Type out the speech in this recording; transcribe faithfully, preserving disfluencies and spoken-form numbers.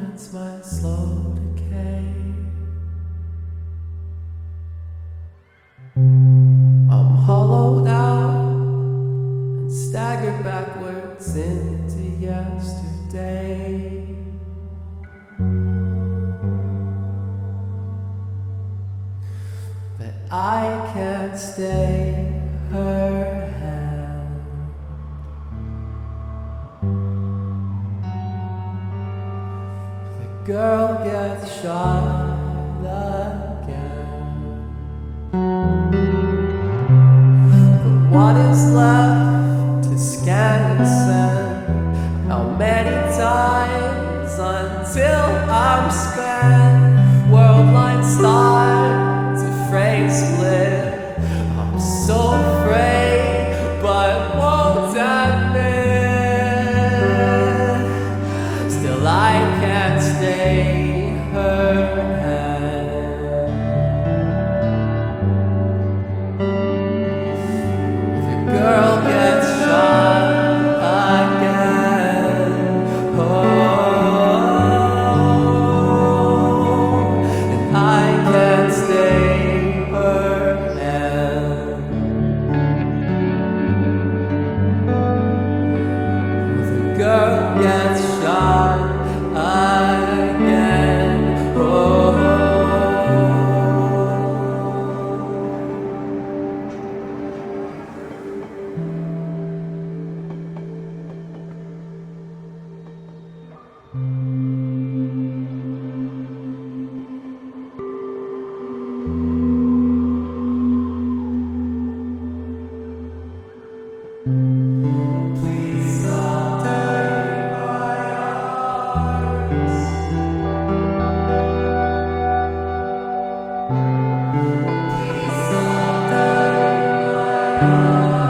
it's my slow decay. I'm hollowed out and stagger backwards into yesterday. But I can't stay her hand. The girl gets shot again. But what is left to scan and send? How many times until I'm spent? World lines start to frame split. I'm so afraid, but won't admit. Still I can't stay her hand. The girl gets shot again. Oh, and I can't stay her hand. The girl gets shot again. Oh. Please stop tearing my arms. Please stop tearing my arms.